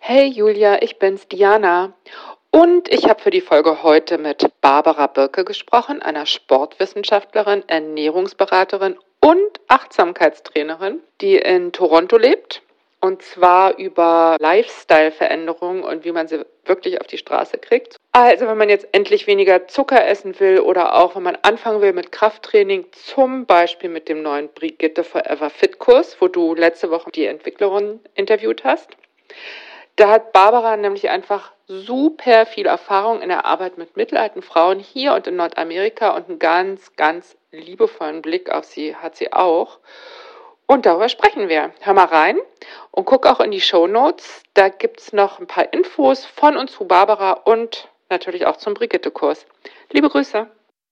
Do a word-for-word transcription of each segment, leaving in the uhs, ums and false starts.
Hey Julia, ich bin's, Diana. Und ich habe für die Folge heute mit Barbara Birke gesprochen, einer Sportwissenschaftlerin, Ernährungsberaterin und Achtsamkeitstrainerin, die in Toronto lebt. Und zwar über Lifestyle-Veränderungen und wie man sie wirklich auf die Straße kriegt. Also wenn man jetzt endlich weniger Zucker essen will oder auch wenn man anfangen will mit Krafttraining, zum Beispiel mit dem neuen Brigitte Forever Fit Kurs, wo du letzte Woche die Entwicklerin interviewt hast. Da hat Barbara nämlich einfach super viel Erfahrung in der Arbeit mit mittelalten Frauen hier und in Nordamerika und einen ganz, ganz liebevollen Blick auf sie hat sie auch. Und darüber sprechen wir. Hör mal rein und guck auch in die Shownotes. Da gibt es noch ein paar Infos von und zu Barbara und natürlich auch zum Brigitte-Kurs. Liebe Grüße.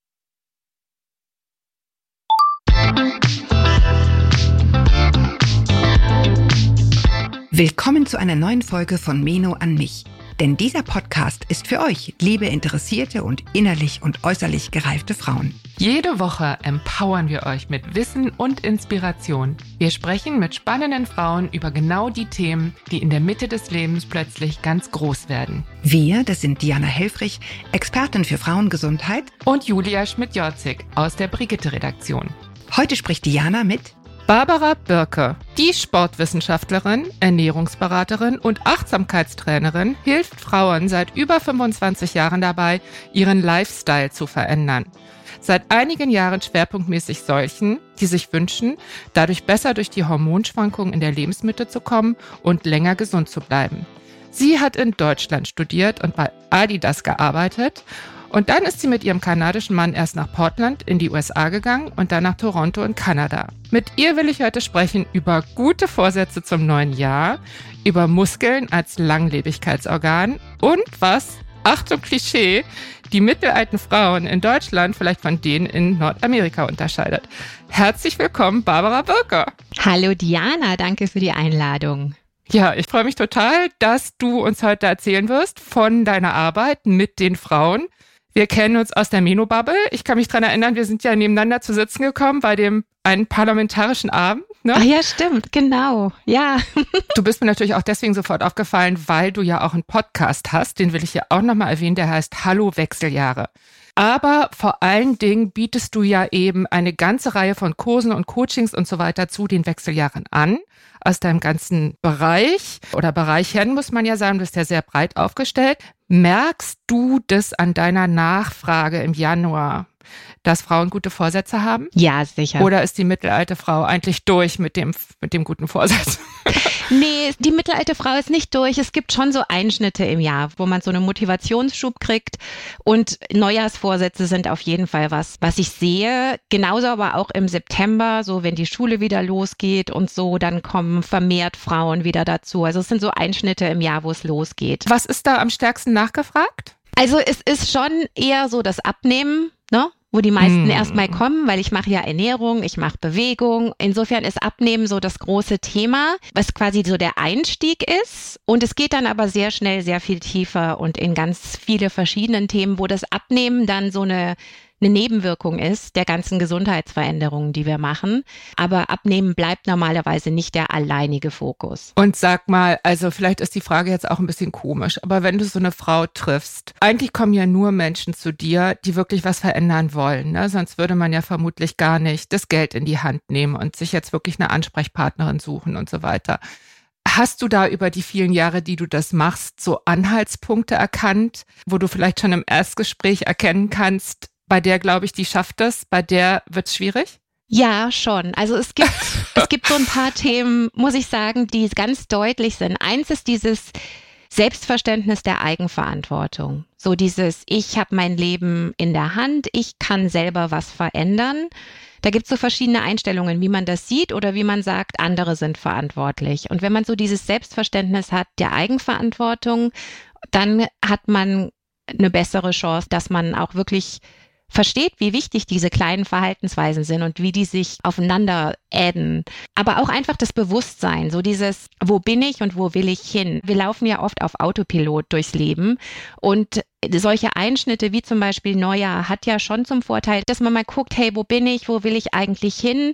Willkommen zu einer neuen Folge von Meno an mich. Denn dieser Podcast ist für euch, liebe interessierte und innerlich und äußerlich gereifte Frauen. Jede Woche empowern wir euch mit Wissen und Inspiration. Wir sprechen mit spannenden Frauen über genau die Themen, die in der Mitte des Lebens plötzlich ganz groß werden. Wir, das sind Diana Helfrich, Expertin für Frauengesundheit, und Julia Schmidt-Jorzig aus der Brigitte-Redaktion. Heute spricht Diana mit Barbara Birke. Die Sportwissenschaftlerin, Ernährungsberaterin und Achtsamkeitstrainerin hilft Frauen seit über fünfundzwanzig Jahren dabei, ihren Lifestyle zu verändern. Seit einigen Jahren schwerpunktmäßig solchen, die sich wünschen, dadurch besser durch die Hormonschwankungen in der Lebensmitte zu kommen und länger gesund zu bleiben. Sie hat in Deutschland studiert und bei Adidas gearbeitet. Und dann ist sie mit ihrem kanadischen Mann erst nach Portland in die U S A gegangen und dann nach Toronto in Kanada. Mit ihr will ich heute sprechen über gute Vorsätze zum neuen Jahr, über Muskeln als Langlebigkeitsorgan und was, Achtung Klischee, die mittelalten Frauen in Deutschland vielleicht von denen in Nordamerika unterscheidet. Herzlich willkommen, Barbara Birke. Hallo Diana, danke für die Einladung. Ja, ich freue mich total, dass du uns heute erzählen wirst von deiner Arbeit mit den Frauen. Wir kennen uns aus der Meno-Bubble. Ich kann mich daran erinnern, wir sind ja nebeneinander zu sitzen gekommen bei dem einen parlamentarischen Abend. Ne? Ach ja, stimmt, genau, ja. Du bist mir natürlich auch deswegen sofort aufgefallen, weil du ja auch einen Podcast hast, den will ich hier auch nochmal erwähnen, der heißt Hallo Wechseljahre. Aber vor allen Dingen bietest du ja eben eine ganze Reihe von Kursen und Coachings und so weiter zu den Wechseljahren an. Aus deinem ganzen Bereich oder Bereichen muss man ja sagen, du bist ja sehr breit aufgestellt. Merkst du das an deiner Nachfrage im Januar, dass Frauen gute Vorsätze haben? Ja, sicher. Oder ist die mittelalte Frau eigentlich durch mit dem, mit dem guten Vorsatz? Nee, die mittelalte Frau ist nicht durch. Es gibt schon so Einschnitte im Jahr, wo man so einen Motivationsschub kriegt. Und Neujahrsvorsätze sind auf jeden Fall was, was ich sehe. Genauso aber auch im September, so wenn die Schule wieder losgeht und so, dann kommen vermehrt Frauen wieder dazu. Also es sind so Einschnitte im Jahr, wo es losgeht. Was ist da am stärksten nachgefragt? Also es ist schon eher so das Abnehmen, ne? Wo die meisten mm. erstmal kommen, weil ich mache ja Ernährung, ich mache Bewegung. Insofern ist Abnehmen so das große Thema, was quasi so der Einstieg ist. Und es geht dann aber sehr schnell sehr viel tiefer und in ganz viele verschiedenen Themen, wo das Abnehmen dann so eine eine Nebenwirkung ist der ganzen Gesundheitsveränderungen, die wir machen. Aber Abnehmen bleibt normalerweise nicht der alleinige Fokus. Und sag mal, also vielleicht ist die Frage jetzt auch ein bisschen komisch, aber wenn du so eine Frau triffst, eigentlich kommen ja nur Menschen zu dir, die wirklich was verändern wollen, ne? Sonst würde man ja vermutlich gar nicht das Geld in die Hand nehmen und sich jetzt wirklich eine Ansprechpartnerin suchen und so weiter. Hast du da über die vielen Jahre, die du das machst, so Anhaltspunkte erkannt, wo du vielleicht schon im Erstgespräch erkennen kannst, bei der glaube ich, die schafft das, bei der wird es schwierig? Ja, schon. Also es gibt, es gibt so ein paar Themen, muss ich sagen, die ganz deutlich sind. Eins ist dieses Selbstverständnis der Eigenverantwortung. So dieses, ich habe mein Leben in der Hand, ich kann selber was verändern. Da gibt es so verschiedene Einstellungen, wie man das sieht oder wie man sagt, andere sind verantwortlich. Und wenn man so dieses Selbstverständnis hat der Eigenverantwortung, dann hat man eine bessere Chance, dass man auch wirklich versteht, wie wichtig diese kleinen Verhaltensweisen sind und wie die sich aufeinander adden. Aber auch einfach das Bewusstsein, so dieses, wo bin ich und wo will ich hin? Wir laufen ja oft auf Autopilot durchs Leben und solche Einschnitte wie zum Beispiel Neujahr hat ja schon zum Vorteil, dass man mal guckt, hey, wo bin ich, wo will ich eigentlich hin?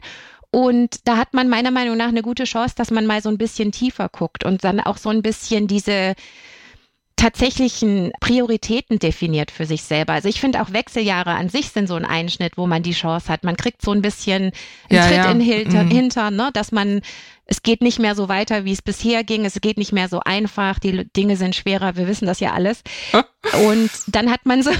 Und da hat man meiner Meinung nach eine gute Chance, dass man mal so ein bisschen tiefer guckt und dann auch so ein bisschen diese tatsächlichen Prioritäten definiert für sich selber. Also ich finde auch Wechseljahre an sich sind so ein Einschnitt, wo man die Chance hat. Man kriegt so ein bisschen einen ja, Tritt ja. in den Hinter, mhm. Hintern, ne? Dass man, es geht nicht mehr so weiter, wie es bisher ging. Es geht nicht mehr so einfach. Die Dinge sind schwerer. Wir wissen das ja alles. Und dann hat man so,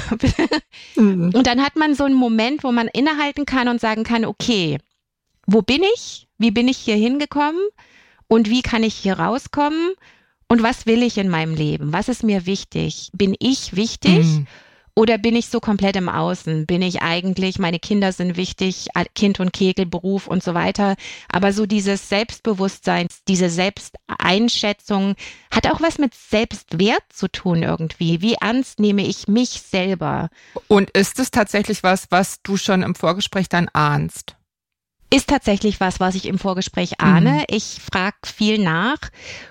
mhm. und dann hat man so einen Moment, wo man innehalten kann und sagen kann, okay, wo bin ich? Wie bin ich hier hingekommen? Und wie kann ich hier rauskommen? Und was will ich in meinem Leben? Was ist mir wichtig? Bin ich wichtig Mhm. oder bin ich so komplett im Außen? Bin ich eigentlich, meine Kinder sind wichtig, Kind und Kegel, Beruf und so weiter. Aber so dieses Selbstbewusstsein, diese Selbsteinschätzung hat auch was mit Selbstwert zu tun irgendwie. Wie ernst nehme ich mich selber? Und ist es tatsächlich was, was du schon im Vorgespräch dann ahnst? Ist tatsächlich was, was ich im Vorgespräch ahne. Mhm. Ich frage viel nach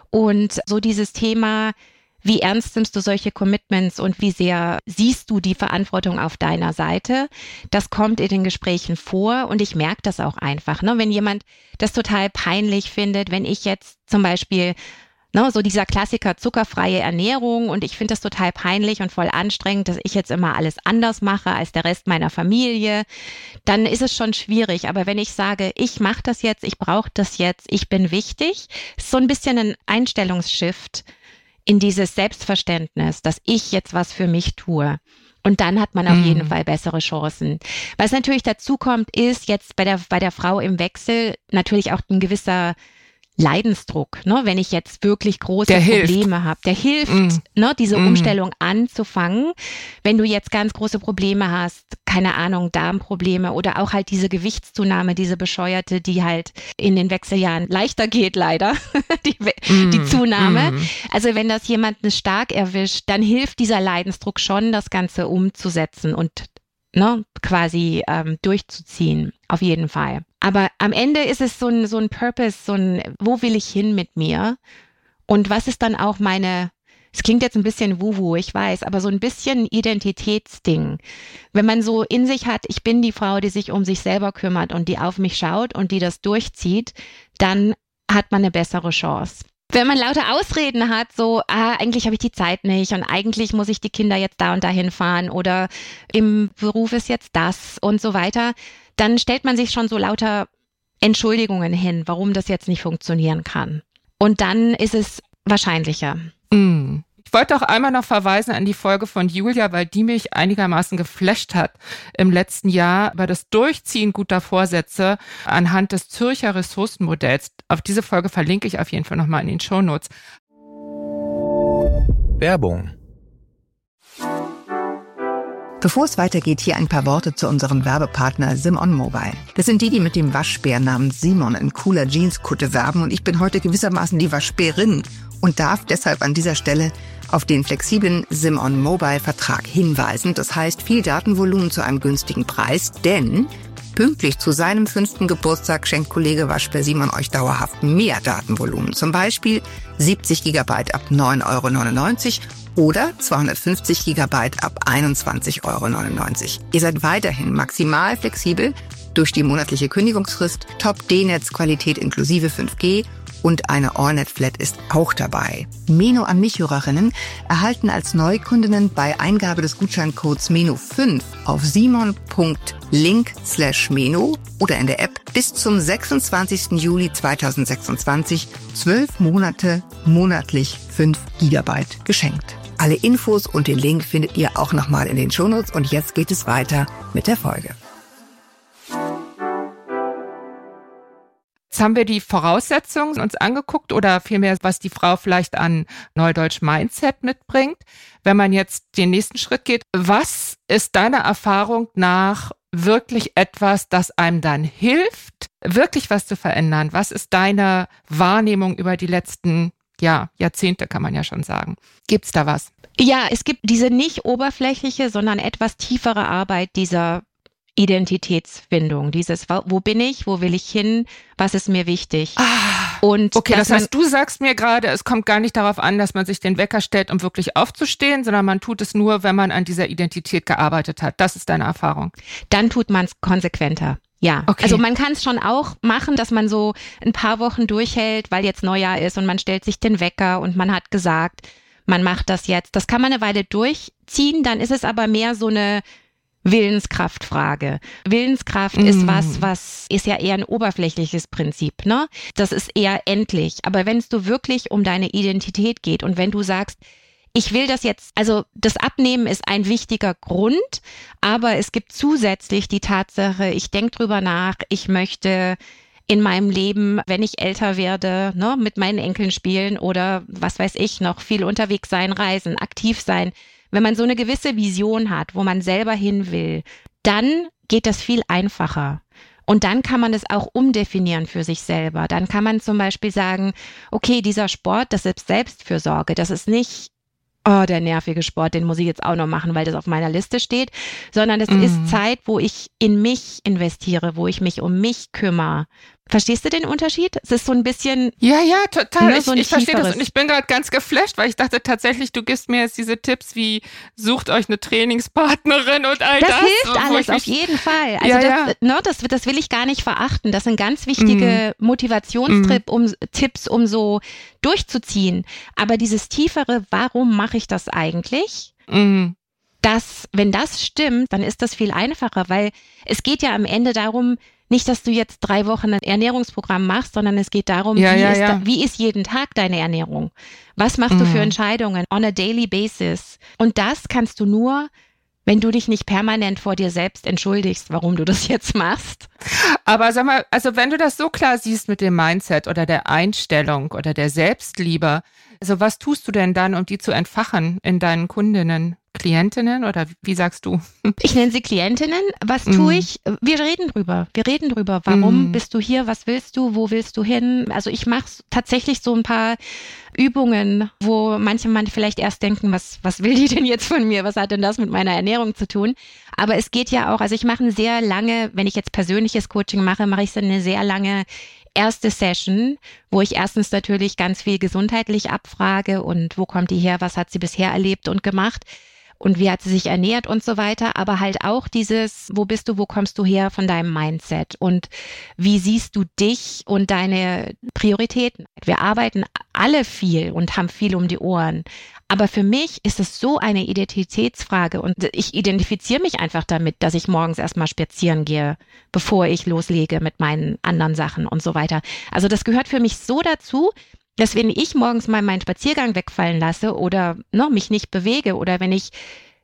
und so dieses Thema, wie ernst nimmst du solche Commitments und wie sehr siehst du die Verantwortung auf deiner Seite? Das kommt in den Gesprächen vor und ich merke das auch einfach. Ne? Wenn jemand das total peinlich findet, wenn ich jetzt zum Beispiel Ne, so dieser Klassiker zuckerfreie Ernährung und ich finde das total peinlich und voll anstrengend, dass ich jetzt immer alles anders mache als der Rest meiner Familie, dann ist es schon schwierig. Aber wenn ich sage, ich mache das jetzt, ich brauche das jetzt, ich bin wichtig, ist so ein bisschen ein Einstellungsshift in dieses Selbstverständnis, dass ich jetzt was für mich tue. Und dann hat man auf jeden Mhm. Fall bessere Chancen. Was natürlich dazu kommt, ist jetzt bei der, bei der Frau im Wechsel natürlich auch ein gewisser Leidensdruck, ne? Wenn ich jetzt wirklich große Der hilft. Probleme habe, der hilft, Mm. ne? Diese Mm. Umstellung anzufangen. Wenn du jetzt ganz große Probleme hast, keine Ahnung, Darmprobleme oder auch halt diese Gewichtszunahme, diese bescheuerte, die halt in den Wechseljahren leichter geht, leider, die, Mm. die Zunahme. Mm. Also wenn das jemanden stark erwischt, dann hilft dieser Leidensdruck schon, das Ganze umzusetzen und ne, quasi ähm, durchzuziehen, auf jeden Fall. Aber am Ende ist es so ein, so ein Purpose, so ein, wo will ich hin mit mir? Und was ist dann auch meine, es klingt jetzt ein bisschen wuhu, ich weiß, aber so ein bisschen Identitätsding. Wenn man so in sich hat, ich bin die Frau, die sich um sich selber kümmert und die auf mich schaut und die das durchzieht, dann hat man eine bessere Chance. Wenn man lauter Ausreden hat, so, ah, eigentlich habe ich die Zeit nicht und eigentlich muss ich die Kinder jetzt da und dahin fahren oder im Beruf ist jetzt das und so weiter, dann stellt man sich schon so lauter Entschuldigungen hin, warum das jetzt nicht funktionieren kann. Und dann ist es wahrscheinlicher. Mm. Ich wollte auch einmal noch verweisen an die Folge von Julia, weil die mich einigermaßen geflasht hat im letzten Jahr über das Durchziehen guter Vorsätze anhand des Zürcher Ressourcenmodells. Auf diese Folge verlinke ich auf jeden Fall nochmal in den Shownotes. Werbung. Bevor es weitergeht, hier ein paar Worte zu unserem Werbepartner Simon Mobile. Das sind die, die mit dem Waschbär namens Simon in cooler Jeanskutte werben und ich bin heute gewissermaßen die Waschbärin und darf deshalb an dieser Stelle auf den flexiblen Simon Mobile Vertrag hinweisen. Das heißt, viel Datenvolumen zu einem günstigen Preis, denn pünktlich zu seinem fünften Geburtstag schenkt Kollege Waschbär Simon euch dauerhaft mehr Datenvolumen. Zum Beispiel siebzig Gigabyte ab neun Euro neunundneunzig oder zweihundertfünfzig Gigabyte ab einundzwanzig Euro neunundneunzig. Ihr seid weiterhin maximal flexibel durch die monatliche Kündigungsfrist, Top-D-Netz-Qualität inklusive fünf G und eine AllNet-Flat ist auch dabei. Meno an mich Hörerinnen erhalten als Neukundinnen bei Eingabe des Gutscheincodes Meno fünf auf simon.link slash Meno oder in der App bis zum sechsundzwanzigsten Juli zweitausendsechsundzwanzig zwölf Monate monatlich fünf Gigabyte geschenkt. Alle Infos und den Link findet ihr auch nochmal in den Shownotes und jetzt geht es weiter mit der Folge. Jetzt haben wir die Voraussetzungen uns angeguckt oder vielmehr, was die Frau vielleicht an Neudeutsch Mindset mitbringt. Wenn man jetzt den nächsten Schritt geht, was ist deiner Erfahrung nach wirklich etwas, das einem dann hilft, wirklich was zu verändern? Was ist deine Wahrnehmung über die letzten ja, Jahrzehnte, kann man ja schon sagen? Gibt's da was? Ja, es gibt diese nicht oberflächliche, sondern etwas tiefere Arbeit dieser Identitätsfindung, dieses, wo bin ich, wo will ich hin, was ist mir wichtig. Ah, und okay, das man, heißt, du sagst mir gerade, es kommt gar nicht darauf an, dass man sich den Wecker stellt, um wirklich aufzustehen, sondern man tut es nur, wenn man an dieser Identität gearbeitet hat. Das ist deine Erfahrung. Dann tut man es konsequenter. Ja, Okay. also man kann es schon auch machen, dass man so ein paar Wochen durchhält, weil jetzt Neujahr ist und man stellt sich den Wecker und man hat gesagt, man macht das jetzt. Das kann man eine Weile durchziehen, dann ist es aber mehr so eine Willenskraftfrage. Willenskraft Mm. ist was, was ist ja eher ein oberflächliches Prinzip, ne? Das ist eher endlich. Aber wenn es du wirklich um deine Identität geht und wenn du sagst, ich will das jetzt, also das Abnehmen ist ein wichtiger Grund, aber es gibt zusätzlich die Tatsache, ich denke drüber nach, ich möchte in meinem Leben, wenn ich älter werde, ne, mit meinen Enkeln spielen oder was weiß ich, noch viel unterwegs sein, reisen, aktiv sein. Wenn man so eine gewisse Vision hat, wo man selber hin will, dann geht das viel einfacher. Und dann kann man es auch umdefinieren für sich selber. Dann kann man zum Beispiel sagen, okay, dieser Sport, das ist Selbstfürsorge, das ist nicht oh, der nervige Sport, den muss ich jetzt auch noch machen, weil das auf meiner Liste steht, sondern es Mhm. ist Zeit, wo ich in mich investiere, wo ich mich um mich kümmere. Verstehst du den Unterschied? Es ist so ein bisschen, Ja, ja, total. Ne, Ich, so ein ich verstehe das tieferes. und ich bin gerade ganz geflasht, weil ich dachte tatsächlich, du gibst mir jetzt diese Tipps wie sucht euch eine Trainingspartnerin und all das. das hilft wo alles ich auf mich- jeden Fall. Also Ja, das, ja. Ne, das, das will ich gar nicht verachten. Das sind ganz wichtige Motivationstrip, um Tipps, um so durchzuziehen. Aber dieses tiefere, warum mache ich das eigentlich? Mhm. Das, wenn das stimmt, dann ist das viel einfacher, weil es geht ja am Ende darum, nicht, dass du jetzt drei Wochen ein Ernährungsprogramm machst, sondern es geht darum, Ja, wie, ja, ist ja. Da, wie ist jeden Tag deine Ernährung? Was machst du für Mhm. Entscheidungen on a daily basis? Und das kannst du nur, wenn du dich nicht permanent vor dir selbst entschuldigst, warum du das jetzt machst. Aber sag mal, also wenn du das so klar siehst mit dem Mindset oder der Einstellung oder der Selbstliebe, also was tust du denn dann, um die zu entfachen in deinen Kundinnen, Klientinnen oder wie sagst du? Ich nenne sie Klientinnen. Was Mhm. tue ich? Wir reden drüber. Wir reden drüber. Warum Mhm. bist du hier? Was willst du? Wo willst du hin? Also ich mache tatsächlich so ein paar Übungen, wo manche man vielleicht erst denken, was, was will die denn jetzt von mir? Was hat denn das mit meiner Ernährung zu tun? Aber es geht ja auch, also ich mache eine sehr lange, wenn ich jetzt persönliches Coaching mache, mache ich so eine sehr lange erste Session, wo ich erstens natürlich ganz viel gesundheitlich abfrage und wo kommt die her, was hat sie bisher erlebt und gemacht und wie hat sie sich ernährt und so weiter, aber halt auch dieses, wo bist du, wo kommst du her von deinem Mindset und wie siehst du dich und deine Prioritäten. Wir arbeiten alle viel und haben viel um die Ohren, aber für mich ist es so eine Identitätsfrage und ich identifiziere mich einfach damit, dass ich morgens erstmal spazieren gehe, bevor ich loslege mit meinen anderen Sachen und so weiter. Also das gehört für mich so dazu, dass wenn ich morgens mal meinen Spaziergang wegfallen lasse oder ne, mich nicht bewege oder wenn ich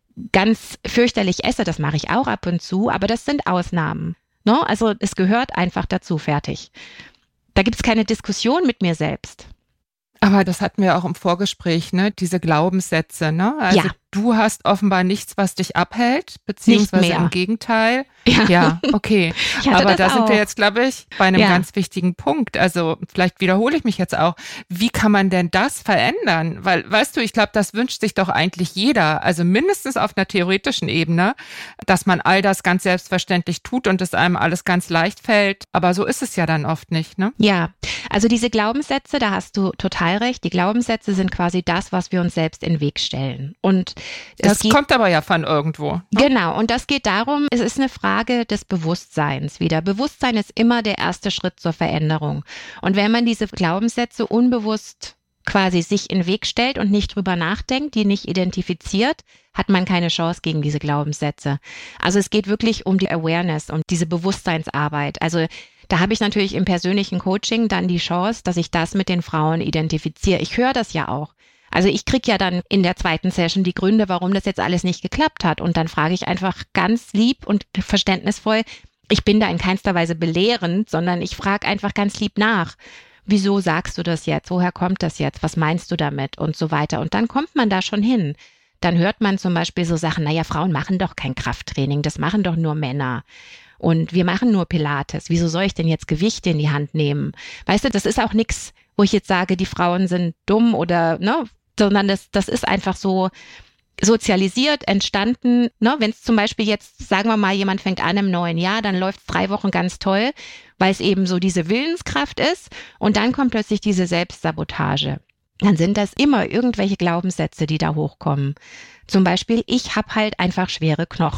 ganz fürchterlich esse, das mache ich auch ab und zu, aber das sind Ausnahmen. Ne? Also es gehört einfach dazu, fertig. Da gibt es keine Diskussion mit mir selbst. Aber das hatten wir auch im Vorgespräch, ne? Diese Glaubenssätze, ne? Also Ja. du hast offenbar nichts, was dich abhält, beziehungsweise mehr. im Gegenteil. Ja, Ja, okay. ich hatte Aber das da sind auch. wir jetzt, glaube ich, bei einem Ja. ganz wichtigen Punkt. Also vielleicht wiederhole ich mich jetzt auch. Wie kann man denn das verändern? Weil, weißt du, ich glaube, das wünscht sich doch eigentlich jeder. Also mindestens auf einer theoretischen Ebene, dass man all das ganz selbstverständlich tut und es einem alles ganz leicht fällt. Aber so ist es ja dann oft nicht, ne? Ja, also diese Glaubenssätze, da hast du total recht. Die Glaubenssätze sind quasi das, was wir uns selbst in den Weg stellen. Und es Das geht, kommt aber ja von irgendwo. genau, und das geht darum, es ist eine Frage des Bewusstseins wieder. Bewusstsein ist immer der erste Schritt zur Veränderung. Und wenn man diese Glaubenssätze unbewusst quasi sich in den Weg stellt und nicht drüber nachdenkt, die nicht identifiziert, hat man keine Chance gegen diese Glaubenssätze. Also es geht wirklich um die Awareness, um diese Bewusstseinsarbeit. Also da habe ich natürlich im persönlichen Coaching dann die Chance, dass ich das mit den Frauen identifiziere. Ich höre das ja auch. Also ich kriege ja dann in der zweiten Session die Gründe, warum das jetzt alles nicht geklappt hat. Und dann frage ich einfach ganz lieb und verständnisvoll, ich bin da in keinster Weise belehrend, sondern ich frage einfach ganz lieb nach. Wieso sagst du das jetzt? Woher kommt das jetzt? Was meinst du damit? Und so weiter. Und dann kommt man da schon hin. Dann hört man zum Beispiel so Sachen, naja, Frauen machen doch kein Krafttraining, das machen doch nur Männer. Und wir machen nur Pilates. Wieso soll ich denn jetzt Gewichte in die Hand nehmen? Weißt du, das ist auch nichts, wo ich jetzt sage, die Frauen sind dumm oder, ne, sondern das, das ist einfach so sozialisiert, entstanden. Ne? Wenn es zum Beispiel jetzt, sagen wir mal, jemand fängt an im neuen Jahr, dann läuft es drei Wochen ganz toll, weil es eben so diese Willenskraft ist und dann kommt plötzlich diese Selbstsabotage. Dann sind das immer irgendwelche Glaubenssätze, die da hochkommen. Zum Beispiel, ich habe halt einfach schwere Knochen.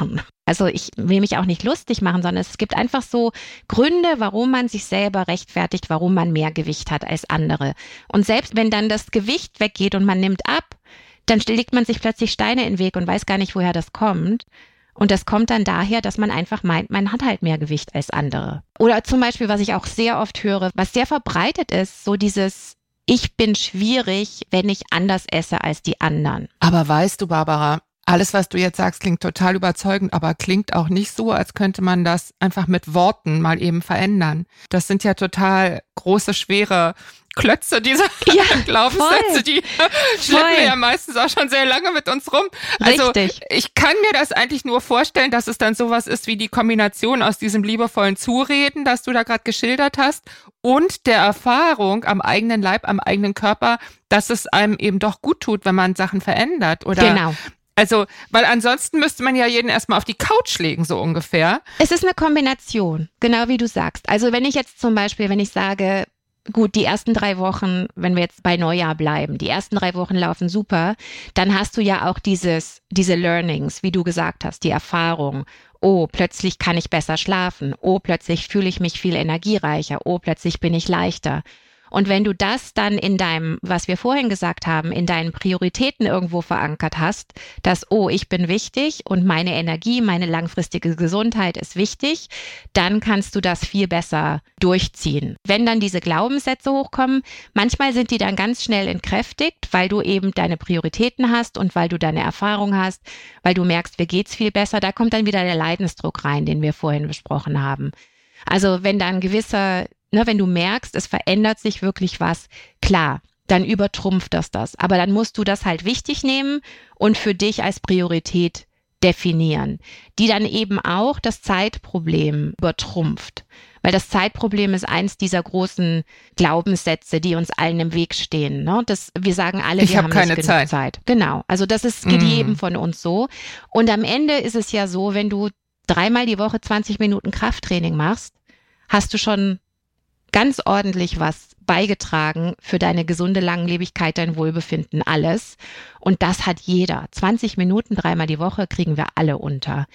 Also ich will mich auch nicht lustig machen, sondern es gibt einfach so Gründe, warum man sich selber rechtfertigt, warum man mehr Gewicht hat als andere. Und selbst wenn dann das Gewicht weggeht und man nimmt ab, dann legt man sich plötzlich Steine in den Weg und weiß gar nicht, woher das kommt. Und das kommt dann daher, dass man einfach meint, man hat halt mehr Gewicht als andere. Oder zum Beispiel, was ich auch sehr oft höre, was sehr verbreitet ist, so dieses, ich bin schwierig, wenn ich anders esse als die anderen. Aber weißt du, Barbara, alles, was du jetzt sagst, klingt total überzeugend, aber klingt auch nicht so, als könnte man das einfach mit Worten mal eben verändern. Das sind ja total große, schwere Klötze, diese ja, Glaubenssätze, voll. die schleppen wir ja meistens auch schon sehr lange mit uns rum. Also Richtig. Ich kann mir das eigentlich nur vorstellen, dass es dann sowas ist wie die Kombination aus diesem liebevollen Zureden, das du da gerade geschildert hast, und der Erfahrung am eigenen Leib, am eigenen Körper, dass es einem eben doch gut tut, wenn man Sachen verändert. Oder Genau. Also, weil ansonsten müsste man ja jeden erstmal auf die Couch legen, so ungefähr. Es ist eine Kombination, genau wie du sagst. Also wenn ich jetzt zum Beispiel, wenn ich sage, gut, die ersten drei Wochen, wenn wir jetzt bei Neujahr bleiben, die ersten drei Wochen laufen super, dann hast du ja auch dieses, diese Learnings, wie du gesagt hast, die Erfahrung. Oh, plötzlich kann ich besser schlafen. Oh, plötzlich fühle ich mich viel energiereicher. Oh, plötzlich bin ich leichter. Und wenn du das dann in deinem, was wir vorhin gesagt haben, in deinen Prioritäten irgendwo verankert hast, dass, oh, ich bin wichtig und meine Energie, meine langfristige Gesundheit ist wichtig, dann kannst du das viel besser durchziehen. Wenn dann diese Glaubenssätze hochkommen, manchmal sind die dann ganz schnell entkräftigt, weil du eben deine Prioritäten hast und weil du deine Erfahrung hast, weil du merkst, mir geht's viel besser. Da kommt dann wieder der Leidensdruck rein, den wir vorhin besprochen haben. Also wenn da ein gewisser Ne, wenn du merkst, es verändert sich wirklich was, klar, dann übertrumpft das das. Aber dann musst du das halt wichtig nehmen und für dich als Priorität definieren, die dann eben auch das Zeitproblem übertrumpft. Weil das Zeitproblem ist eins dieser großen Glaubenssätze, die uns allen im Weg stehen. Ne? Das, wir sagen alle, ich wir hab haben keine nicht genug Zeit. Zeit. Genau, also das ist, geht Mm. jedem von uns so. Und am Ende ist es ja so, wenn du dreimal die Woche zwanzig Minuten Krafttraining machst, hast du schon ganz ordentlich was beigetragen für deine gesunde Langlebigkeit, dein Wohlbefinden, alles. Und das hat jeder. zwanzig Minuten dreimal die Woche kriegen wir alle unter.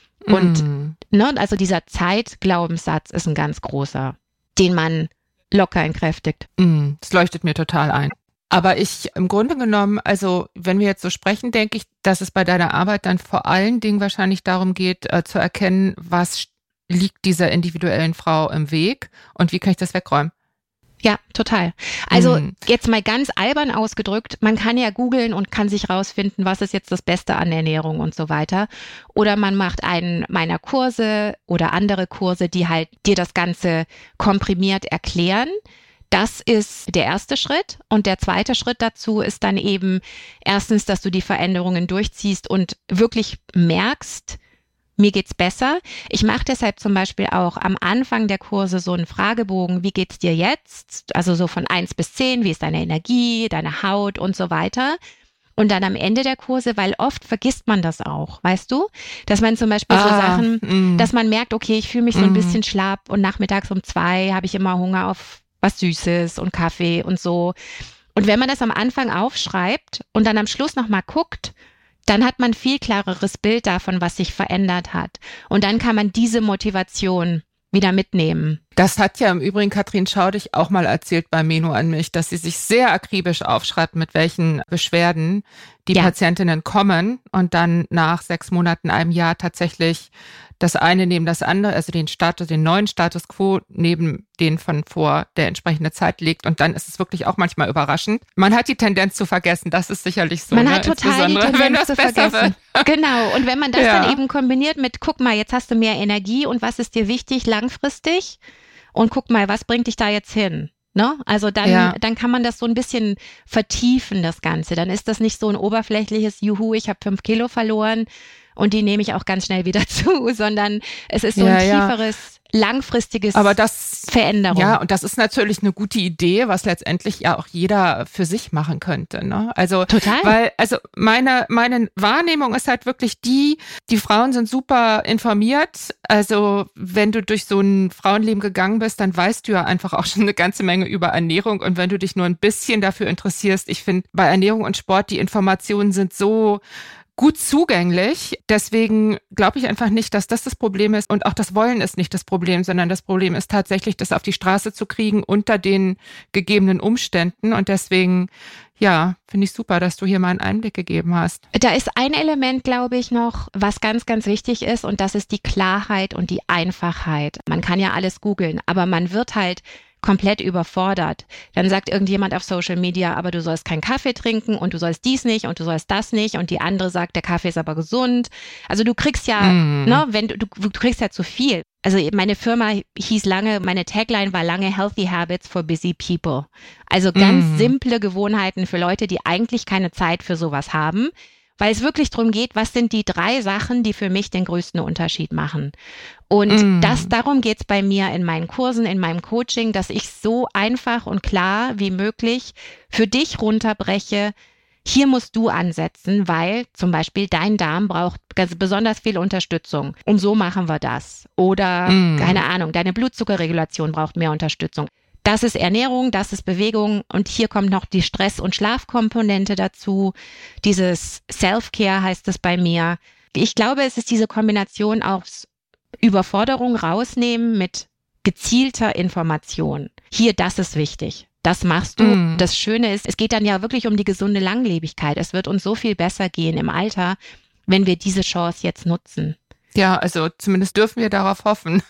Und Mm. ne, also dieser Zeitglaubenssatz ist ein ganz großer, den man locker entkräftigt. Mm. Das leuchtet mir total ein. Aber ich, im Grunde genommen, also wenn wir jetzt so sprechen, denke ich, dass es bei deiner Arbeit dann vor allen Dingen wahrscheinlich darum geht, äh, zu erkennen, was liegt dieser individuellen Frau im Weg und wie kann ich das wegräumen? Ja, total. Also Mhm. jetzt mal ganz albern ausgedrückt, man kann ja googeln und kann sich rausfinden, was ist jetzt das Beste an Ernährung und so weiter. Oder man macht einen meiner Kurse oder andere Kurse, die halt dir das Ganze komprimiert erklären. Das ist der erste Schritt. Und der zweite Schritt dazu ist dann eben erstens, dass du die Veränderungen durchziehst und wirklich merkst, mir geht's besser. Ich mache deshalb zum Beispiel auch am Anfang der Kurse so einen Fragebogen, wie geht's dir jetzt? Also so von eins bis zehn, wie ist deine Energie, deine Haut und so weiter. Und dann am Ende der Kurse, weil oft vergisst man das auch, weißt du? Dass man zum Beispiel so Ah, Sachen, mm. dass man merkt, okay, ich fühle mich so ein Mm. bisschen schlapp und nachmittags um zwei habe ich immer Hunger auf was Süßes und Kaffee und so. Und wenn man das am Anfang aufschreibt und dann am Schluss nochmal guckt, dann hat man viel klareres Bild davon, was sich verändert hat. Und dann kann man diese Motivation wieder mitnehmen. Das hat ja im Übrigen Katrin Schaudig auch mal erzählt bei Menu an mich, dass sie sich sehr akribisch aufschreibt, mit welchen Beschwerden die Ja. Patientinnen kommen und dann nach sechs Monaten, einem Jahr tatsächlich das eine neben das andere, also den Status, den neuen Status quo neben den von vor der entsprechenden Zeit legt. Und dann ist es wirklich auch manchmal überraschend. Man hat die Tendenz zu vergessen, das ist sicherlich so. Man ne? hat total die Insbesondere, wenn Tendenz das zu besser vergessen. wird. Genau. Und wenn man das Ja. dann eben kombiniert mit, guck mal, jetzt hast du mehr Energie und was ist dir wichtig langfristig? Und guck mal, was bringt dich da jetzt hin? Ne? Also dann, Ja. dann kann man das so ein bisschen vertiefen, das Ganze. Dann ist das nicht so ein oberflächliches, juhu, ich habe fünf Kilo verloren und die nehme ich auch ganz schnell wieder zu, sondern es ist so Ja, ein ja. tieferes, langfristiges Aber das Veränderung. Ja, und das ist natürlich eine gute Idee, was letztendlich ja auch jeder für sich machen könnte. Ne? Also Total. Weil, also meine meine Wahrnehmung ist halt wirklich die, die Frauen sind super informiert. Also wenn du durch so ein Frauenleben gegangen bist, dann weißt du ja einfach auch schon eine ganze Menge über Ernährung. Und wenn du dich nur ein bisschen dafür interessierst, ich finde bei Ernährung und Sport, die Informationen sind so gut zugänglich. Deswegen glaube ich einfach nicht, dass das das Problem ist. Und auch das Wollen ist nicht das Problem, sondern das Problem ist tatsächlich, das auf die Straße zu kriegen unter den gegebenen Umständen. Und deswegen, ja, finde ich super, dass du hier mal einen Einblick gegeben hast. Da ist ein Element, glaube ich, noch, was ganz, ganz wichtig ist. Und das ist die Klarheit und die Einfachheit. Man kann ja alles googeln, aber man wird halt komplett überfordert. Dann sagt irgendjemand auf Social Media, aber du sollst keinen Kaffee trinken und du sollst dies nicht und du sollst das nicht und die andere sagt, der Kaffee ist aber gesund. Also du kriegst ja, mm. ne, wenn du, du, du kriegst ja zu viel. Also meine Firma hieß lange, meine Tagline war lange Healthy Habits for Busy People. Also ganz mm. simple Gewohnheiten für Leute, die eigentlich keine Zeit für sowas haben. Weil es wirklich darum geht, was sind die drei Sachen, die für mich den größten Unterschied machen. Und mm. das, darum geht's bei mir in meinen Kursen, in meinem Coaching, dass ich so einfach und klar wie möglich für dich runterbreche. Hier musst du ansetzen, weil zum Beispiel dein Darm braucht ganz besonders viel Unterstützung. Und so machen wir das. Oder, mm. keine Ahnung, deine Blutzuckerregulation braucht mehr Unterstützung. Das ist Ernährung, das ist Bewegung und hier kommt noch die Stress- und Schlafkomponente dazu. Dieses Self-Care heißt es bei mir. Ich glaube, es ist diese Kombination aus Überforderung rausnehmen mit gezielter Information. Hier, das ist wichtig. Das machst du. Mm. Das Schöne ist, es geht dann ja wirklich um die gesunde Langlebigkeit. Es wird uns so viel besser gehen im Alter, wenn wir diese Chance jetzt nutzen. Ja, also zumindest dürfen wir darauf hoffen.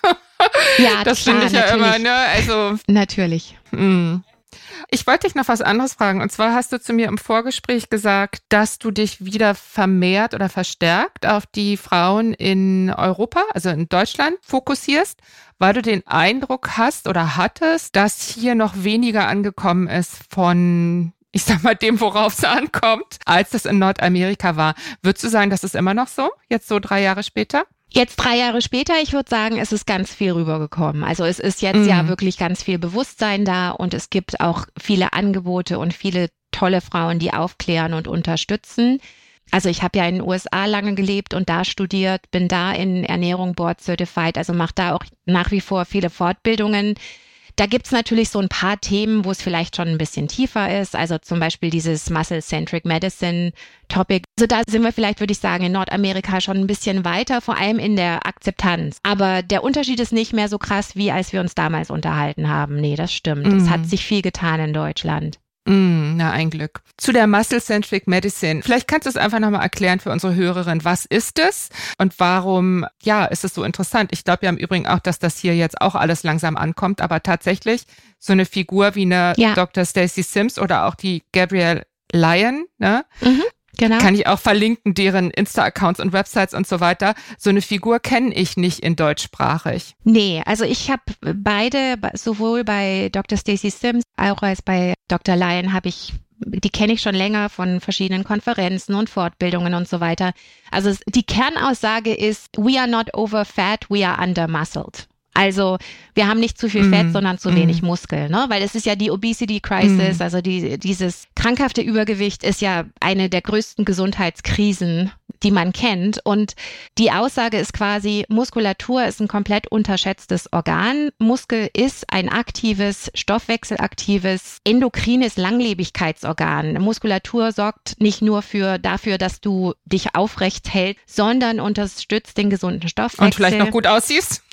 Ja, das klar, finde ich ja natürlich. immer, ne? Also natürlich. Mh. Ich wollte dich noch was anderes fragen. Und zwar hast du zu mir im Vorgespräch gesagt, dass du dich wieder vermehrt oder verstärkt auf die Frauen in Europa, also in Deutschland, fokussierst, weil du den Eindruck hast oder hattest, dass hier noch weniger angekommen ist von, ich sag mal, dem, worauf es ankommt, als das in Nordamerika war. Würdest du sagen, das ist immer noch so, jetzt so drei Jahre später? Jetzt drei Jahre später, ich würde sagen, es ist ganz viel rübergekommen. Also es ist jetzt mhm. ja wirklich ganz viel Bewusstsein da und es gibt auch viele Angebote und viele tolle Frauen, die aufklären und unterstützen. Also ich habe ja in den U S A lange gelebt und da studiert, bin da in Ernährung Board Certified, also mache da auch nach wie vor viele Fortbildungen. Da gibt's natürlich so ein paar Themen, wo es vielleicht schon ein bisschen tiefer ist, also zum Beispiel dieses Muscle-Centric Medicine Topic. Also da sind wir vielleicht, würde ich sagen, in Nordamerika schon ein bisschen weiter, vor allem in der Akzeptanz. Aber der Unterschied ist nicht mehr so krass, wie als wir uns damals unterhalten haben. Nee, das stimmt. Mhm. Es hat sich viel getan in Deutschland. Mm, na, ein Glück. Zu der Muscle-Centric Medicine. Vielleicht kannst du es einfach nochmal erklären für unsere Hörerin. Was ist es und warum, ja, ist es so interessant? Ich glaube ja im Übrigen auch, dass das hier jetzt auch alles langsam ankommt, aber tatsächlich so eine Figur wie eine ja. Doktor Stacey Sims oder auch die Gabrielle Lyon, ne? Mhm. Genau. Kann ich auch verlinken, deren Insta-Accounts und Websites und so weiter. So eine Figur kenne ich nicht in deutschsprachig. Nee, also ich habe beide, sowohl bei Doktor Stacey Sims auch als bei Doktor Lyon habe ich, die kenne ich schon länger von verschiedenen Konferenzen und Fortbildungen und so weiter. Also die Kernaussage ist, we are not over fat, we are under muscled. Also wir haben nicht zu viel Fett, mm. sondern zu mm. wenig Muskel, ne? Weil es ist ja die Obesity Crisis, mm. also die, dieses krankhafte Übergewicht ist ja eine der größten Gesundheitskrisen, die man kennt. Und die Aussage ist quasi, Muskulatur ist ein komplett unterschätztes Organ. Muskel ist ein aktives, stoffwechselaktives, endokrines Langlebigkeitsorgan. Muskulatur sorgt nicht nur für dafür, dass du dich aufrecht hältst, sondern unterstützt den gesunden Stoffwechsel. Und vielleicht noch gut aussiehst.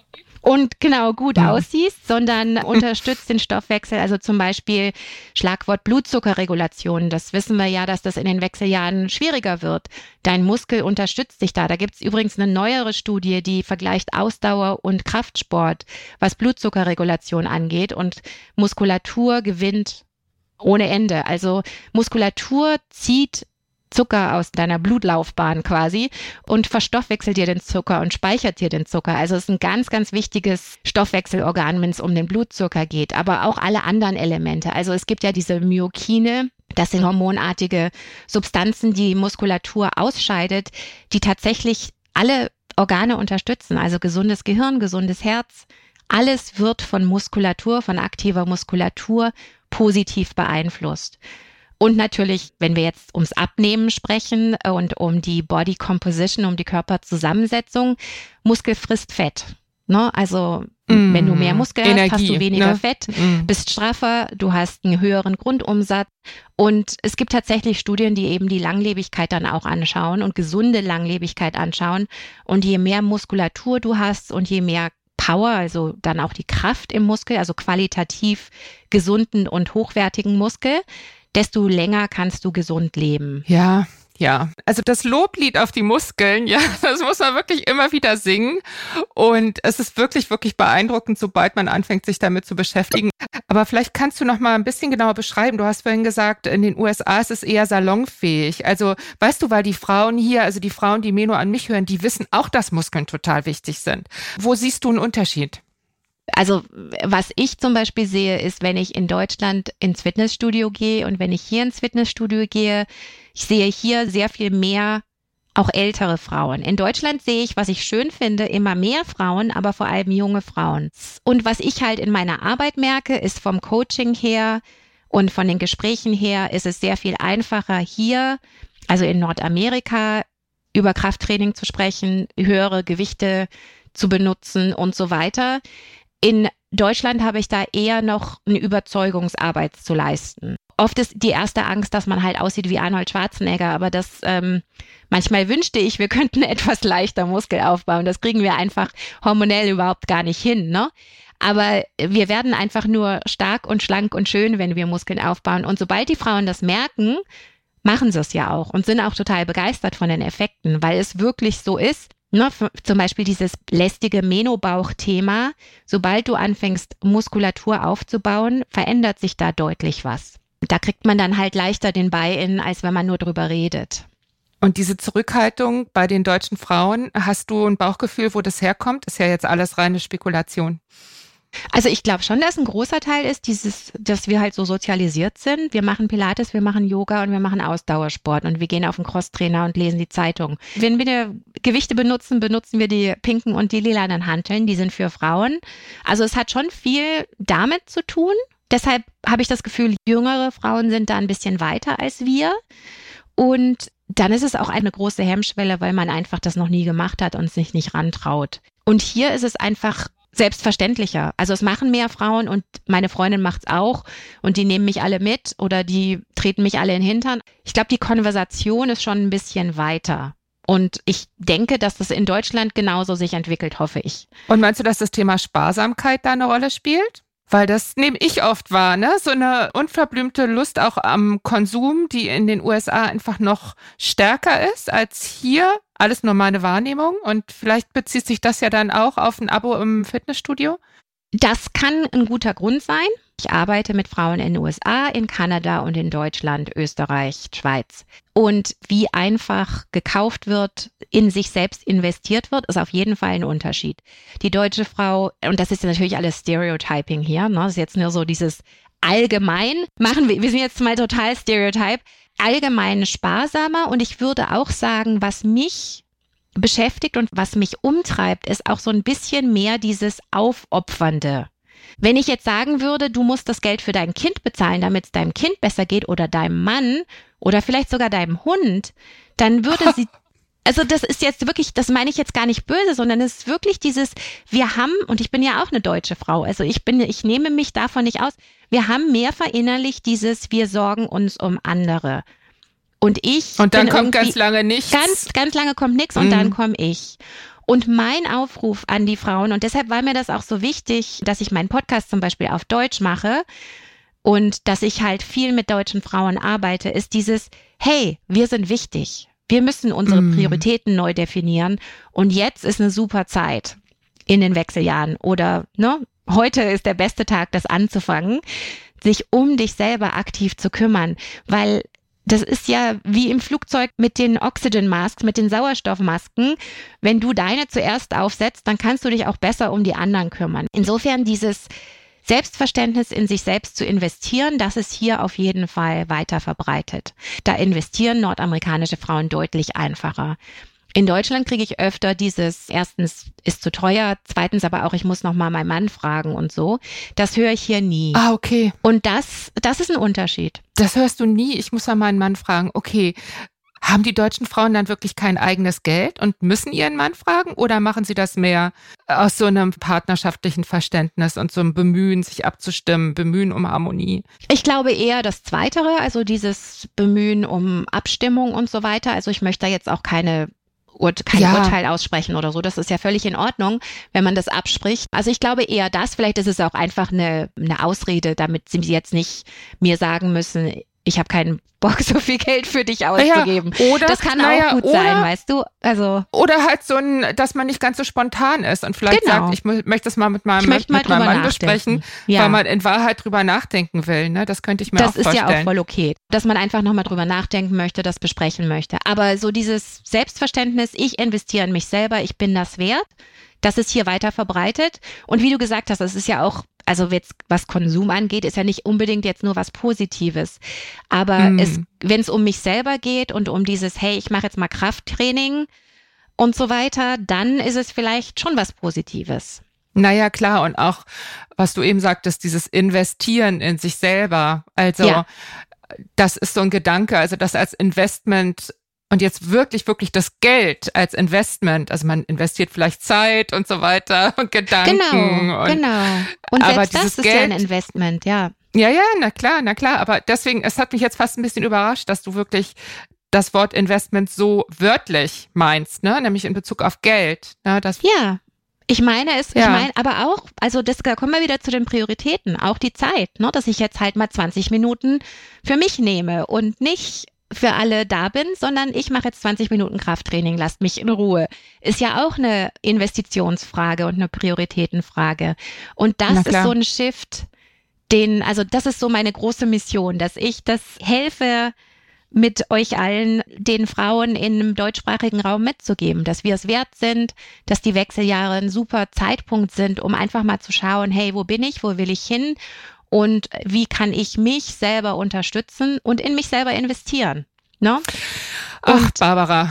Und genau gut ja. aussiehst, sondern unterstützt den Stoffwechsel. Also zum Beispiel Schlagwort Blutzuckerregulation. Das wissen wir ja, dass das in den Wechseljahren schwieriger wird. Dein Muskel unterstützt dich da. Da gibt es übrigens eine neuere Studie, die vergleicht Ausdauer und Kraftsport, was Blutzuckerregulation angeht. Und Muskulatur gewinnt ohne Ende. Also Muskulatur zieht Zucker aus deiner Blutlaufbahn quasi und verstoffwechselt dir den Zucker und speichert dir den Zucker. Also es ist ein ganz, ganz wichtiges Stoffwechselorgan, wenn es um den Blutzucker geht, aber auch alle anderen Elemente. Also es gibt ja diese Myokine, das sind hormonartige Substanzen, die Muskulatur ausscheidet, die tatsächlich alle Organe unterstützen, also gesundes Gehirn, gesundes Herz. Alles wird von Muskulatur, von aktiver Muskulatur positiv beeinflusst. Und natürlich, wenn wir jetzt ums Abnehmen sprechen und um die Body Composition, um die Körperzusammensetzung, Muskel frisst Fett. Ne? Also Mm. Wenn du mehr Muskeln Energie, hast, hast du weniger ne? Fett, Mm. bist straffer, du hast einen höheren Grundumsatz. Und es gibt tatsächlich Studien, die eben die Langlebigkeit dann auch anschauen und gesunde Langlebigkeit anschauen. Und je mehr Muskulatur du hast und je mehr Power, also dann auch die Kraft im Muskel, also qualitativ gesunden und hochwertigen Muskel, desto länger kannst du gesund leben. Ja, ja. Also das Loblied auf die Muskeln, ja, das muss man wirklich immer wieder singen. Und es ist wirklich, wirklich beeindruckend, sobald man anfängt, sich damit zu beschäftigen. Aber vielleicht kannst du noch mal ein bisschen genauer beschreiben. Du hast vorhin gesagt, in den U S A ist es eher salonfähig. Also weißt du, weil die Frauen hier, also die Frauen, die Meno an mich hören, die wissen auch, dass Muskeln total wichtig sind. Wo siehst du einen Unterschied? Also was ich zum Beispiel sehe, ist, wenn ich in Deutschland ins Fitnessstudio gehe und wenn ich hier ins Fitnessstudio gehe, ich sehe hier sehr viel mehr auch ältere Frauen. In Deutschland sehe ich, was ich schön finde, immer mehr Frauen, aber vor allem junge Frauen. Und was ich halt in meiner Arbeit merke, ist vom Coaching her und von den Gesprächen her, ist es sehr viel einfacher hier, also in Nordamerika, über Krafttraining zu sprechen, höhere Gewichte zu benutzen und so weiter. In Deutschland habe ich da eher noch eine Überzeugungsarbeit zu leisten. Oft ist die erste Angst, dass man halt aussieht wie Arnold Schwarzenegger, aber das ähm, manchmal wünschte ich, wir könnten etwas leichter Muskel aufbauen. Das kriegen wir einfach hormonell überhaupt gar nicht hin, ne? Aber wir werden einfach nur stark und schlank und schön, wenn wir Muskeln aufbauen. Und sobald die Frauen das merken, machen sie es ja auch und sind auch total begeistert von den Effekten, weil es wirklich so ist. Ne, zum Beispiel dieses lästige Menobauch-Thema. Sobald du anfängst, Muskulatur aufzubauen, verändert sich da deutlich was. Da kriegt man dann halt leichter den Buy-in, als wenn man nur drüber redet. Und diese Zurückhaltung bei den deutschen Frauen, hast du ein Bauchgefühl, wo das herkommt? Ist ja jetzt alles reine Spekulation. Also ich glaube schon, dass ein großer Teil ist, dieses, dass wir halt so sozialisiert sind. Wir machen Pilates, wir machen Yoga und wir machen Ausdauersport und wir gehen auf den Crosstrainer und lesen die Zeitung. Wenn wir Gewichte benutzen, benutzen wir die pinken und die lilanen Hanteln, die sind für Frauen. Also es hat schon viel damit zu tun. Deshalb habe ich das Gefühl, jüngere Frauen sind da ein bisschen weiter als wir. Und dann ist es auch eine große Hemmschwelle, weil man einfach das noch nie gemacht hat und sich nicht rantraut. Und hier ist es einfach selbstverständlicher. Also es machen mehr Frauen und meine Freundin macht's auch und die nehmen mich alle mit oder die treten mich alle in den Hintern. Ich glaube, die Konversation ist schon ein bisschen weiter. Und ich denke, dass das in Deutschland genauso sich entwickelt, hoffe ich. Und meinst du, dass das Thema Sparsamkeit da eine Rolle spielt? Weil das nehme ich oft wahr, ne? So eine unverblümte Lust auch am Konsum, die in den U S A einfach noch stärker ist als hier. Alles nur meine Wahrnehmung. Und vielleicht bezieht sich das ja dann auch auf ein Abo im Fitnessstudio. Das kann ein guter Grund sein. Ich arbeite mit Frauen in den U S A, in Kanada und in Deutschland, Österreich, Schweiz. Und wie einfach gekauft wird, in sich selbst investiert wird, ist auf jeden Fall ein Unterschied. Die deutsche Frau, und das ist ja natürlich alles Stereotyping hier, ne? Das ist jetzt nur so dieses allgemein, machen wir, wir sind jetzt mal total Stereotype, allgemein sparsamer. Und ich würde auch sagen, was mich beschäftigt und was mich umtreibt, ist auch so ein bisschen mehr dieses Aufopfernde. Wenn ich jetzt sagen würde, du musst das Geld für dein Kind bezahlen, damit es deinem Kind besser geht oder deinem Mann oder vielleicht sogar deinem Hund, dann würde sie, also das ist jetzt wirklich, das meine ich jetzt gar nicht böse, sondern es ist wirklich dieses, wir haben, und ich bin ja auch eine deutsche Frau, also ich bin, ich nehme mich davon nicht aus, wir haben mehr verinnerlicht dieses, wir sorgen uns um andere. Und ich Und dann kommt ganz lange nichts. Ganz, ganz lange kommt nichts und mm. dann komme ich. Und mein Aufruf an die Frauen, und deshalb war mir das auch so wichtig, dass ich meinen Podcast zum Beispiel auf Deutsch mache und dass ich halt viel mit deutschen Frauen arbeite, ist dieses, hey, wir sind wichtig. Wir müssen unsere mm. Prioritäten neu definieren. Und jetzt ist eine super Zeit in den Wechseljahren. Oder ne, heute ist der beste Tag, das anzufangen, sich um dich selber aktiv zu kümmern. Weil das ist ja wie im Flugzeug mit den Oxygen Masks, mit den Sauerstoffmasken. Wenn du deine zuerst aufsetzt, dann kannst du dich auch besser um die anderen kümmern. Insofern dieses Selbstverständnis in sich selbst zu investieren, das ist hier auf jeden Fall weiter verbreitet. Da investieren nordamerikanische Frauen deutlich einfacher. In Deutschland kriege ich öfter dieses, erstens ist zu teuer, zweitens aber auch, ich muss noch mal meinen Mann fragen und so. Das höre ich hier nie. Ah, okay. Und das, das ist ein Unterschied. Das hörst du nie. Ich muss mal meinen Mann fragen. Okay. haben die deutschen Frauen dann wirklich kein eigenes Geld und müssen ihren Mann fragen oder machen sie das mehr aus so einem partnerschaftlichen Verständnis und so einem Bemühen, sich abzustimmen, Bemühen um Harmonie? Ich glaube eher das Zweitere, also dieses Bemühen um Abstimmung und so weiter. Also ich möchte da jetzt auch keine Ur- kein Ja. Urteil aussprechen oder so. Das ist ja völlig in Ordnung, wenn man das abspricht. Also ich glaube eher das. Vielleicht ist es auch einfach eine, eine Ausrede, damit sie jetzt nicht mir sagen müssen, ich habe keinen Bock, so viel Geld für dich auszugeben. Ja, oder, das kann naja, auch gut oder, sein, weißt du? Also Oder halt so ein, dass man nicht ganz so spontan ist und vielleicht Genau. sagt, ich mu- möchte das mal mit meinem, Ich möchte mal mit meinem drüber Mann besprechen, nachdenken. Ja. weil man in Wahrheit drüber nachdenken will. Ne? Das könnte ich mir das auch ist vorstellen. ja auch voll okay, dass man einfach nochmal drüber nachdenken möchte, das besprechen möchte. Aber so dieses Selbstverständnis, ich investiere in mich selber, ich bin das wert, das ist hier weiter verbreitet. Und wie du gesagt hast, es ist ja auch, also jetzt, was Konsum angeht, ist ja nicht unbedingt jetzt nur was Positives. Aber Mm. es, wenn es um mich selber geht und um dieses, hey, ich mache jetzt mal Krafttraining und so weiter, dann ist es vielleicht schon was Positives. Naja, klar. Und auch, was du eben sagtest, dieses Investieren in sich selber. Also, Ja. das ist so ein Gedanke, also das als Investment und jetzt wirklich, wirklich das Geld als Investment. Also man investiert vielleicht Zeit und so weiter und Gedanken. Genau, und, genau. Und aber selbst das dieses ist ja ein Geld- Investment, ja. Ja, ja, na klar, na klar. Aber deswegen, es hat mich jetzt fast ein bisschen überrascht, dass du wirklich das Wort Investment so wörtlich meinst, ne? Nämlich in Bezug auf Geld. Ne? Das, Ja, ich meine es, Ja. ich meine aber auch, also das, da kommen wir wieder zu den Prioritäten, auch die Zeit, ne, dass ich jetzt halt mal zwanzig Minuten für mich nehme und nicht für alle da bin, sondern ich mache jetzt zwanzig Minuten Krafttraining, lasst mich in Ruhe. Ist ja auch eine Investitionsfrage und eine Prioritätenfrage. Und Na das ist klar. so ein Shift, den, also das ist so meine große Mission, dass ich das helfe, mit euch allen, den Frauen im deutschsprachigen Raum mitzugeben, dass wir es wert sind, dass die Wechseljahre ein super Zeitpunkt sind, um einfach mal zu schauen, hey, wo bin ich, wo will ich hin und wie kann ich mich selber unterstützen und in mich selber investieren. Ne? Ach, Und- Barbara.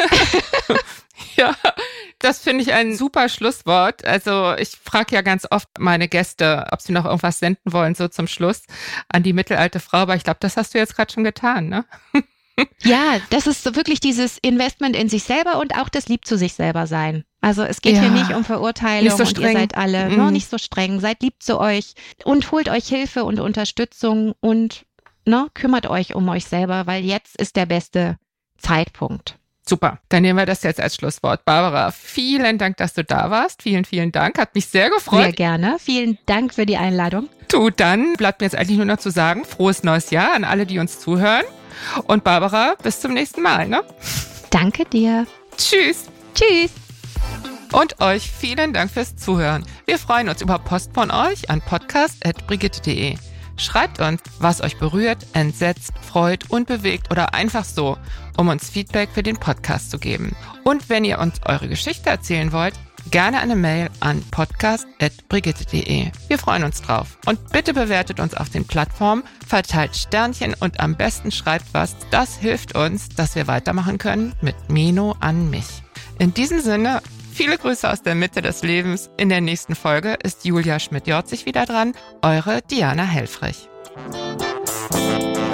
Ja, das finde ich ein super Schlusswort. Also ich frage ja ganz oft meine Gäste, ob sie noch irgendwas senden wollen, so zum Schluss an die mittelalte Frau. Aber ich glaube, das hast du jetzt gerade schon getan, ne? Ja, das ist so wirklich dieses Investment in sich selber und auch das Lieb zu sich selber sein. Also es geht Ja. hier nicht um Verurteilung Nicht so und ihr streng. seid alle Mhm. ne, nicht so streng, seid lieb zu euch und holt euch Hilfe und Unterstützung und ne, kümmert euch um euch selber, weil jetzt ist der beste Zeitpunkt. Super, dann nehmen wir das jetzt als Schlusswort. Barbara, vielen Dank, dass du da warst. Vielen, vielen Dank. Hat mich sehr Sehr gefreut. gerne. Vielen Dank für die Einladung. Du, dann bleibt mir jetzt eigentlich nur noch zu sagen, frohes neues Jahr an alle, die uns zuhören. Und Barbara, bis zum nächsten Mal, ne? Danke dir. Tschüss. Tschüss. Und euch vielen Dank fürs Zuhören. Wir freuen uns über Post von euch an podcast at brigitte punkt de. Schreibt uns, was euch berührt, entsetzt, freut und bewegt oder einfach so, um uns Feedback für den Podcast zu geben. Und wenn ihr uns eure Geschichte erzählen wollt, gerne eine Mail an podcast at brigitte punkt de. Wir freuen uns drauf. Und bitte bewertet uns auf den Plattformen, verteilt Sternchen und am besten schreibt was. Das hilft uns, dass wir weitermachen können mit Meno an mich. In diesem Sinne, viele Grüße aus der Mitte des Lebens. In der nächsten Folge ist Julia Schmidt-Jorzig wieder dran. Eure Diana Helfrich.